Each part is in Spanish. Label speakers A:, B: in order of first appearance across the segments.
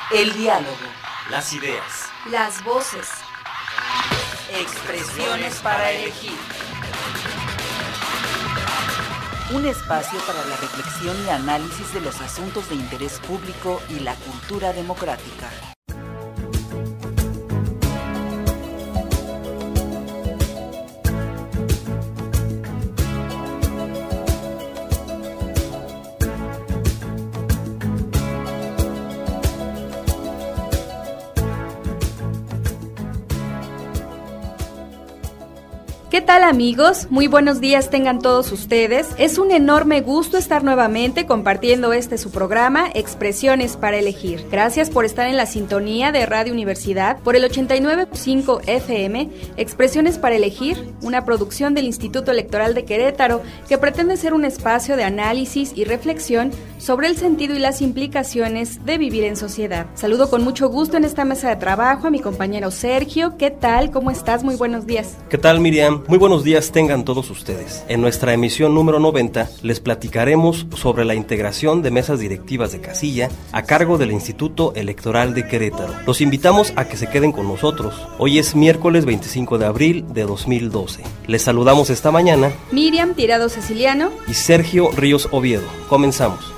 A: El diálogo.
B: Las ideas.
C: Las voces.
A: Expresiones para elegir. Un espacio para la reflexión y análisis de los asuntos de interés público y la cultura democrática.
C: ¿Qué tal, amigos? Muy buenos días tengan todos ustedes. Es un enorme gusto estar nuevamente compartiendo su programa, Expresiones para Elegir. Gracias por estar en la sintonía de Radio Universidad por el 89.5 FM, Expresiones para Elegir, una producción del Instituto Electoral de Querétaro que pretende ser un espacio de análisis y reflexión sobre el sentido y las implicaciones de vivir en sociedad. Saludo con mucho gusto en esta mesa de trabajo a mi compañero Sergio. ¿Qué tal? ¿Cómo estás? Muy buenos días.
B: ¿Qué tal, Miriam? Muy buenos días tengan todos ustedes. En nuestra emisión número 90 les platicaremos sobre la integración de mesas directivas de casilla a cargo del Instituto Electoral de Querétaro. Los invitamos a que se queden con nosotros. Hoy es miércoles 25 de abril de 2012. Les saludamos esta mañana
C: Miriam Tirado Ceciliano
B: y Sergio Ríos Oviedo. Comenzamos.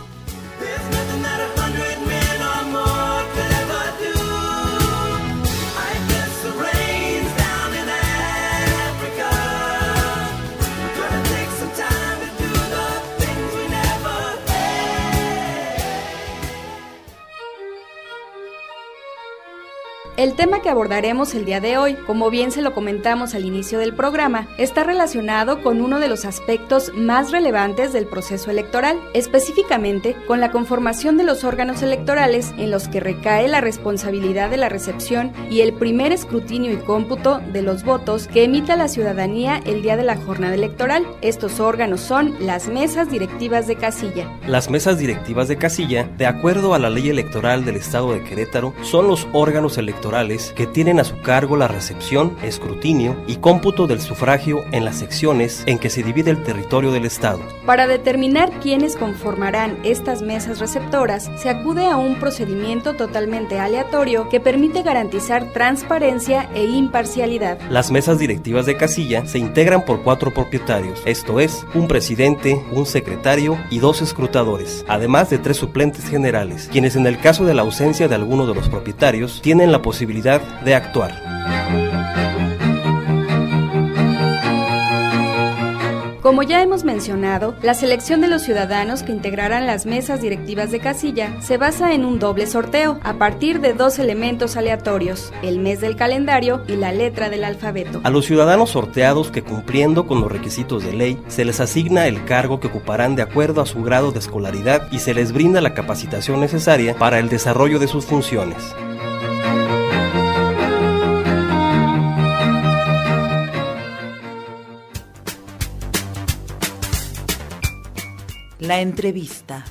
C: El tema que abordaremos el día de hoy, como bien se lo comentamos al inicio del programa, está relacionado con uno de los aspectos más relevantes del proceso electoral, específicamente con la conformación de los órganos electorales en los que recae la responsabilidad de la recepción y el primer escrutinio y cómputo de los votos que emita la ciudadanía el día de la jornada electoral. Estos órganos son las mesas directivas de casilla.
B: Las mesas directivas de casilla, de acuerdo a la ley electoral del Estado de Querétaro, son los órganos electorales que tienen a su cargo la recepción, escrutinio y cómputo del sufragio en las secciones en que se divide el territorio del Estado.
C: Para determinar quiénes conformarán estas mesas receptoras, se acude a un procedimiento totalmente aleatorio que permite garantizar transparencia e imparcialidad.
B: Las mesas directivas de casilla se integran por 4 propietarios, esto es, un presidente, un secretario y 2 escrutadores, además de 3 suplentes generales, quienes en el caso de la ausencia de alguno de los propietarios tienen la posibilidad de actuar.
C: Como ya hemos mencionado, la selección de los ciudadanos que integrarán las mesas directivas de casilla se basa en un doble sorteo a partir de 2 elementos aleatorios, el mes del calendario y la letra del alfabeto.
B: A los ciudadanos sorteados que, cumpliendo con los requisitos de ley, se les asigna el cargo que ocuparán de acuerdo a su grado de escolaridad y se les brinda la capacitación necesaria para el desarrollo de sus funciones.
A: La entrevista.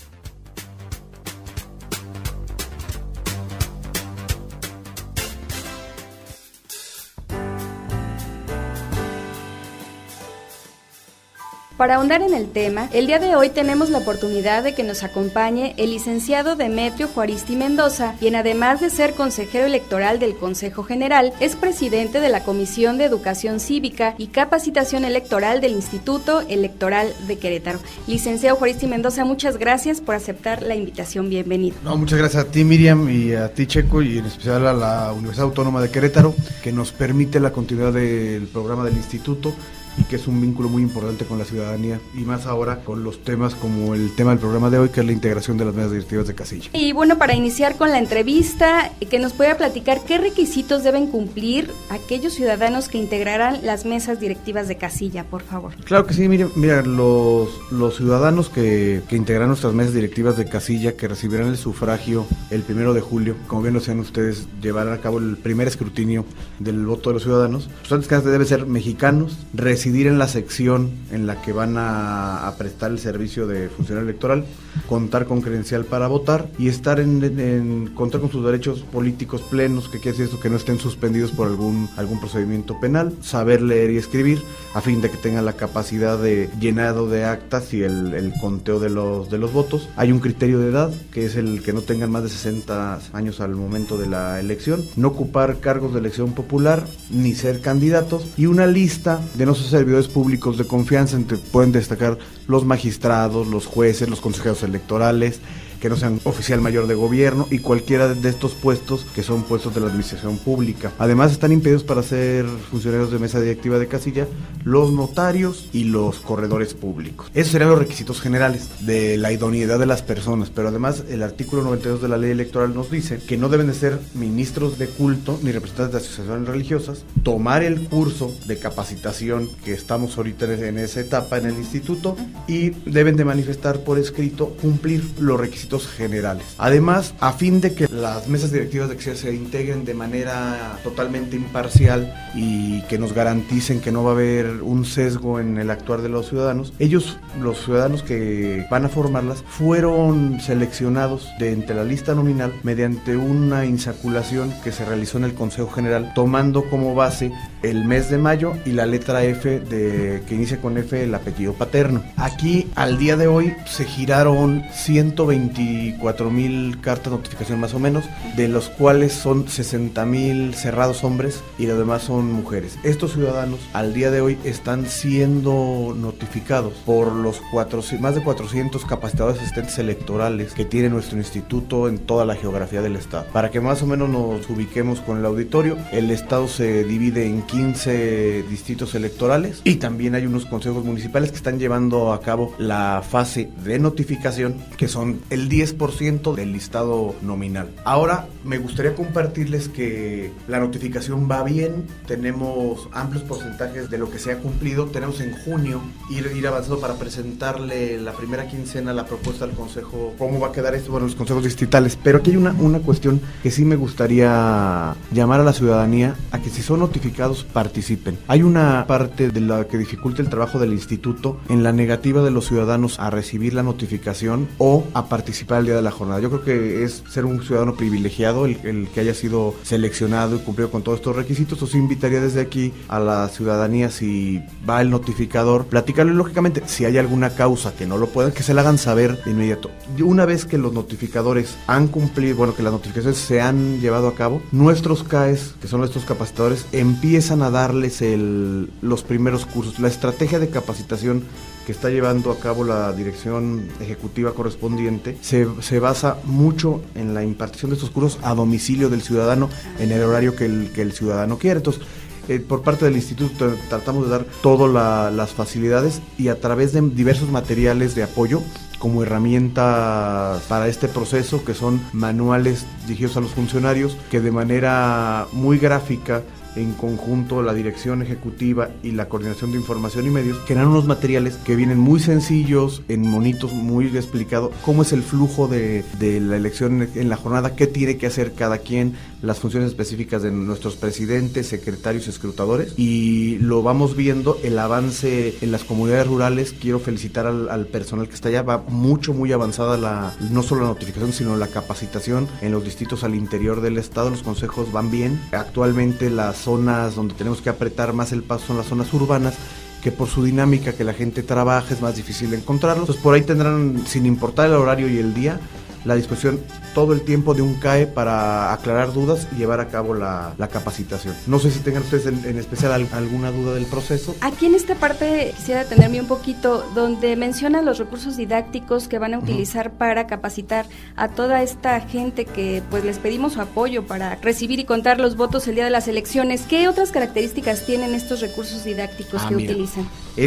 C: Para ahondar en el tema, el día de hoy tenemos la oportunidad de que nos acompañe el licenciado Demetrio Juaristi Mendoza, quien además de ser consejero electoral del Consejo General, es presidente de la Comisión de Educación Cívica y Capacitación Electoral del Instituto Electoral de Querétaro. Licenciado Juaristi Mendoza, muchas gracias por aceptar la invitación. Bienvenido.
D: No, muchas gracias a ti, Miriam, y a ti, Checo, y en especial a la Universidad Autónoma de Querétaro, que nos permite la continuidad del programa del instituto y que es un vínculo muy importante con la ciudadanía, y más ahora con los temas como el tema del programa de hoy, que es la integración de las mesas directivas de casilla.
C: Y bueno, para iniciar con la entrevista, que nos pueda platicar qué requisitos deben cumplir aquellos ciudadanos que integrarán las mesas directivas de casilla, por favor.
D: Claro que sí, mira, los ciudadanos que integrarán nuestras mesas directivas de casilla, que recibirán el sufragio el 1 de julio, como bien lo decían ustedes, llevarán a cabo el primer escrutinio del voto de los ciudadanos, pues antes que nada deben ser mexicanos, residentes residir en la sección en la que van a prestar el servicio de funcionario electoral, contar con credencial para votar y estar contar con sus derechos políticos plenos, que quiere decir esto, que no estén suspendidos por algún procedimiento penal, saber leer y escribir, a fin de que tengan la capacidad de llenado de actas y el conteo de los votos. Hay un criterio de edad, que es el que no tengan más de 60 años al momento de la elección, no ocupar cargos de elección popular, ni ser candidatos, y una lista de no ser servidores públicos de confianza, entre pueden destacar los magistrados, los jueces, los consejeros electorales, que no sean oficial mayor de gobierno y cualquiera de estos puestos que son puestos de la administración pública. Además, están impedidos para ser funcionarios de mesa directiva de casilla los notarios y los corredores públicos. Esos serían los requisitos generales de la idoneidad de las personas, pero además el artículo 92 de la ley electoral nos dice que no deben de ser ministros de culto ni representantes de asociaciones religiosas, tomar el curso de capacitación que estamos ahorita en esa etapa en el instituto, y deben de manifestar por escrito cumplir los requisitos generales. Además, a fin de que las mesas directivas de casilla se integren de manera totalmente imparcial y que nos garanticen que no va a haber un sesgo en el actuar de los ciudadanos, los ciudadanos que van a formarlas, fueron seleccionados de entre la lista nominal mediante una insaculación que se realizó en el Consejo General, tomando como base el mes de mayo y la letra F que inicia con F, el apellido paterno. Aquí, al día de hoy, se giraron 124,000 cartas de notificación más o menos, de los cuales son 60,000 cerrados hombres y los demás son mujeres. Estos ciudadanos al día de hoy están siendo notificados por los más de 400 capacitadores asistentes electorales que tiene nuestro instituto en toda la geografía del estado. Para que más o menos nos ubiquemos con el auditorio, el estado se divide en 15 distritos electorales y también hay unos consejos municipales que están llevando a cabo la fase de notificación, que son el 10% del listado nominal. Ahora me gustaría compartirles que la notificación va bien, tenemos amplios porcentajes de lo que se ha cumplido. Tenemos en junio ir avanzando para presentarle la primera quincena la propuesta al consejo, cómo va a quedar esto, bueno, los consejos distritales. Pero aquí hay una cuestión que sí me gustaría llamar a la ciudadanía a que, si son notificados, participen. Hay una parte de la que dificulta el trabajo del instituto en la negativa de los ciudadanos a recibir la notificación o a participar el día de la jornada. Yo creo que es ser un ciudadano privilegiado el que haya sido seleccionado y cumplido con todos estos requisitos. Os invitaría desde aquí a la ciudadanía, si va el notificador, platicarle lógicamente, si hay alguna causa que no lo puedan, que se la hagan saber de inmediato. Una vez que los notificadores han cumplido, bueno, que las notificaciones se han llevado a cabo, nuestros CAEs, que son nuestros capacitadores, empiezan a darles los primeros cursos. La estrategia de capacitación que está llevando a cabo la dirección ejecutiva correspondiente se basa mucho en la impartición de estos cursos a domicilio del ciudadano en el horario que el ciudadano quiere. Entonces, por parte del instituto tratamos de dar todas las facilidades y a través de diversos materiales de apoyo como herramienta para este proceso, que son manuales dirigidos a los funcionarios, que de manera muy gráfica, en conjunto la dirección ejecutiva y la coordinación de información y medios, crean unos materiales que vienen muy sencillos, en monitos, muy explicado cómo es el flujo de la elección en la jornada, qué tiene que hacer cada quien, las funciones específicas de nuestros presidentes, secretarios y escrutadores, y lo vamos viendo el avance en las comunidades rurales. Quiero felicitar al personal que está allá, va muy avanzada no solo la notificación, sino la capacitación en los distritos al interior del estado. Los consejos van bien. Actualmente las zonas donde tenemos que apretar más el paso son las zonas urbanas, que por su dinámica que la gente trabaja es más difícil encontrarlos. Entonces, por ahí tendrán, sin importar el horario y el día, la disposición todo el tiempo de un CAE para aclarar dudas y llevar a cabo la capacitación. No sé si tengan ustedes en especial alguna duda del proceso.
C: Aquí en esta parte quisiera detenerme un poquito, donde menciona los recursos didácticos que van a utilizar para capacitar a toda esta gente que pues les pedimos su apoyo para recibir y contar los votos el día de las elecciones. ¿Qué otras características tienen estos recursos didácticos que utilizan?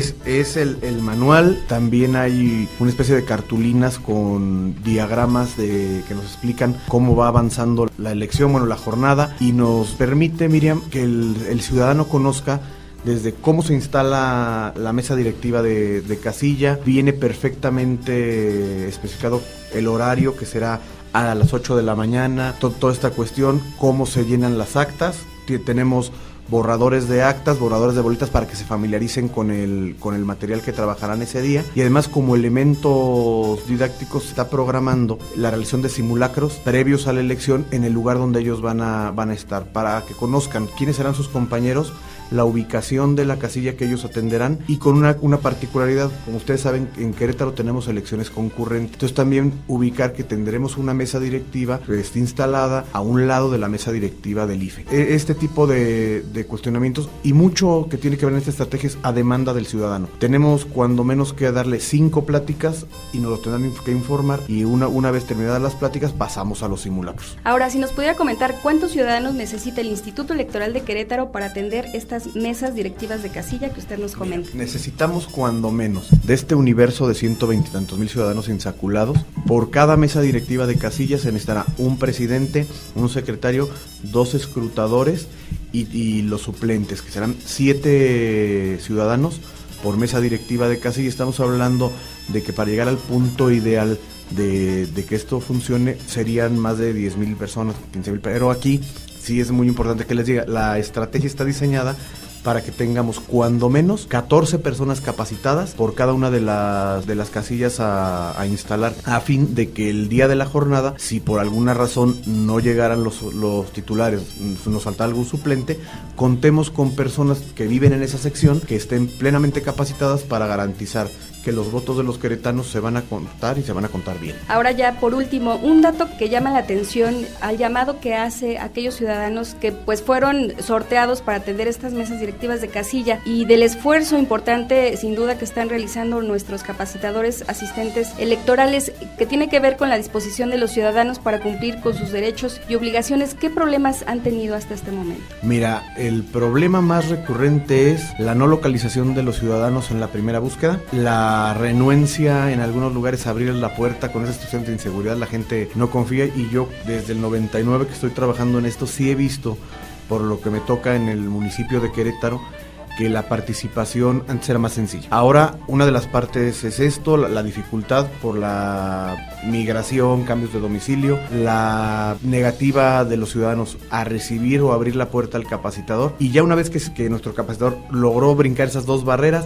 D: Es el manual. También hay una especie de cartulinas con diagramas que nos explican cómo va avanzando la elección, bueno, la jornada, y nos permite, Miriam, que el ciudadano conozca desde cómo se instala la mesa directiva de casilla. Viene perfectamente especificado el horario, que será a las 8 de la mañana, toda esta cuestión, cómo se llenan las actas. Tenemos borradores de actas, borradores de boletas para que se familiaricen con el material que trabajarán ese día. Y además, como elementos didácticos, se está programando la realización de simulacros previos a la elección en el lugar donde ellos van a estar, para que conozcan quiénes serán sus compañeros, la ubicación de la casilla que ellos atenderán, y con una particularidad, como ustedes saben, en Querétaro tenemos elecciones concurrentes, entonces también ubicar que tendremos una mesa directiva que esté instalada a un lado de la mesa directiva del IFE. Este tipo de cuestionamientos, y mucho que tiene que ver en esta estrategia, es a demanda del ciudadano. Tenemos cuando menos que darle 5 pláticas y nos lo tendrán que informar, y una vez terminadas las pláticas pasamos a los simulacros.
C: Ahora, si nos pudiera comentar cuántos ciudadanos necesita el Instituto Electoral de Querétaro para atender estas mesas directivas de casilla que usted nos comenta.
D: Necesitamos cuando menos de este universo de 120 y tantos mil ciudadanos insaculados. Por cada mesa directiva de casilla se necesitará un presidente, un secretario, 2 escrutadores y los suplentes, que serán 7 ciudadanos por mesa directiva de casilla. Estamos hablando de que para llegar al punto ideal de que esto funcione serían más de 10,000 personas, 15,000, pero aquí sí es muy importante que les diga, la estrategia está diseñada para que tengamos cuando menos 14 personas capacitadas por cada una de las casillas a instalar, a fin de que el día de la jornada, si por alguna razón no llegaran los titulares, nos falta algún suplente, contemos con personas que viven en esa sección, que estén plenamente capacitadas para garantizar que los votos de los queretanos se van a contar y se van a contar bien.
C: Ahora ya por último, un dato que llama la atención al llamado que hace aquellos ciudadanos que pues fueron sorteados para atender estas mesas directivas de casilla, y del esfuerzo importante sin duda que están realizando nuestros capacitadores asistentes electorales, que tiene que ver con la disposición de los ciudadanos para cumplir con sus derechos y obligaciones. ¿Qué problemas han tenido hasta este momento?
D: Mira, el problema más recurrente es la no localización de los ciudadanos en la primera búsqueda, la renuencia en algunos lugares a abrir la puerta con esa situación de inseguridad. La gente no confía, y yo desde el 99 que estoy trabajando en esto sí he visto, por lo que me toca en el municipio de Querétaro, que la participación antes era más sencilla. Ahora una de las partes es esto, la dificultad por la migración, cambios de domicilio, la negativa de los ciudadanos a recibir o abrir la puerta al capacitador, y ya una vez que nuestro capacitador logró brincar esas 2 barreras,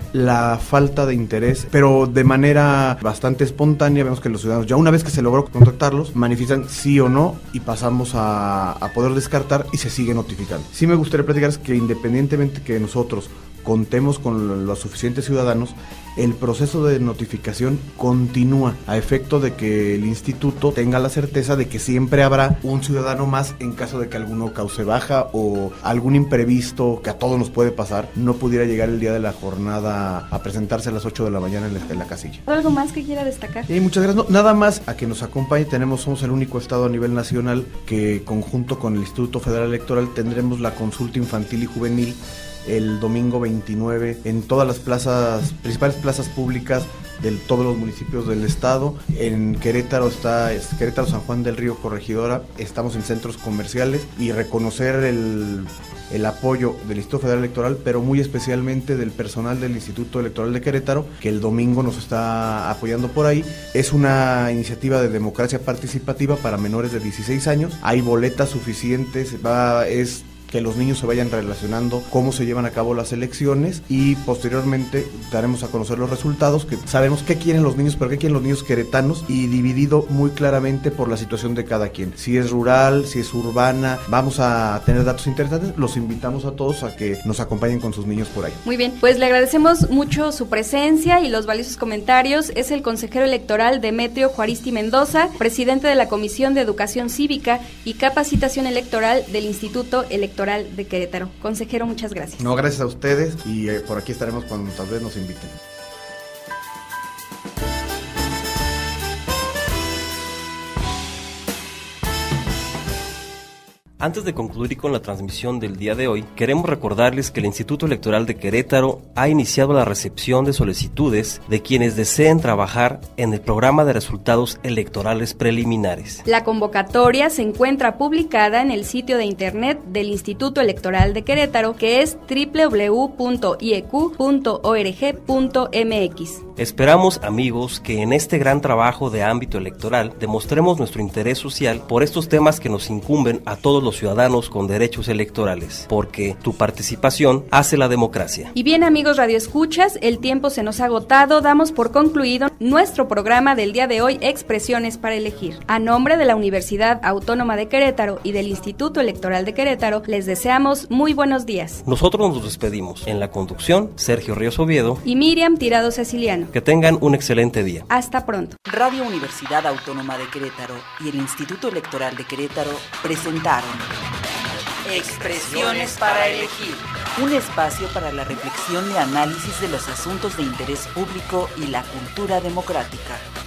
D: la falta de interés, pero de manera bastante espontánea. Vemos que los ciudadanos, ya una vez que se logró contactarlos, manifiestan sí o no, y pasamos a poder descartar, y se sigue notificando. Sí me gustaría platicarles que independientemente que nosotros contemos con los suficientes ciudadanos, el proceso de notificación continúa, a efecto de que el instituto tenga la certeza de que siempre habrá un ciudadano más en caso de que alguno cause baja o algún imprevisto que a todos nos puede pasar, no pudiera llegar el día de la jornada a presentarse a las 8 de la mañana en la casilla.
C: ¿Algo más que quiera destacar?
D: Muchas gracias. No, nada más a que nos acompañe. Somos el único estado a nivel nacional que, conjunto con el Instituto Federal Electoral, tendremos la consulta infantil y juvenil el domingo 29 en todas las principales plazas públicas de todos los municipios del estado. En Querétaro está Querétaro, San Juan del Río, Corregidora. Estamos en centros comerciales, y reconocer el apoyo del Instituto Federal Electoral, pero muy especialmente del personal del Instituto Electoral de Querétaro, que el domingo nos está apoyando por ahí. Es una iniciativa de democracia participativa para menores de 16 años. Hay boletas suficientes, es que los niños se vayan relacionando cómo se llevan a cabo las elecciones, y posteriormente daremos a conocer los resultados, que sabemos qué quieren los niños, pero qué quieren los niños queretanos, y dividido muy claramente por la situación de cada quien, si es rural, si es urbana. Vamos a tener datos interesantes. Los invitamos a todos a que nos acompañen con sus niños por ahí.
C: Muy bien, pues le agradecemos mucho su presencia y los valiosos comentarios. Es el consejero electoral Demetrio Juaristi Mendoza, presidente de la Comisión de Educación Cívica y Capacitación Electoral del Instituto Electoral de Querétaro. Consejero, muchas gracias.
D: No, gracias a ustedes, y por aquí estaremos cuando tal vez nos inviten.
B: Antes de concluir con la transmisión del día de hoy, queremos recordarles que el Instituto Electoral de Querétaro ha iniciado la recepción de solicitudes de quienes deseen trabajar en el programa de resultados electorales preliminares.
C: La convocatoria se encuentra publicada en el sitio de internet del Instituto Electoral de Querétaro, que es www.ieq.org.mx.
B: Esperamos, amigos, que en este gran trabajo de ámbito electoral demostremos nuestro interés social por estos temas que nos incumben a todos los los ciudadanos con derechos electorales, porque tu participación hace la democracia.
C: Y bien, amigos radioescuchas, el tiempo se nos ha agotado, damos por concluido nuestro programa del día de hoy, Expresiones para Elegir. A nombre de la Universidad Autónoma de Querétaro y del Instituto Electoral de Querétaro, les deseamos muy buenos días.
B: Nosotros nos despedimos. En la conducción, Sergio Ríos Oviedo
C: y Miriam Tirado Ceciliano.
B: Que tengan un excelente día.
C: Hasta pronto.
A: Radio Universidad Autónoma de Querétaro y el Instituto Electoral de Querétaro presentaron Expresiones para Elegir, un espacio para la reflexión y análisis de los asuntos de interés público y la cultura democrática.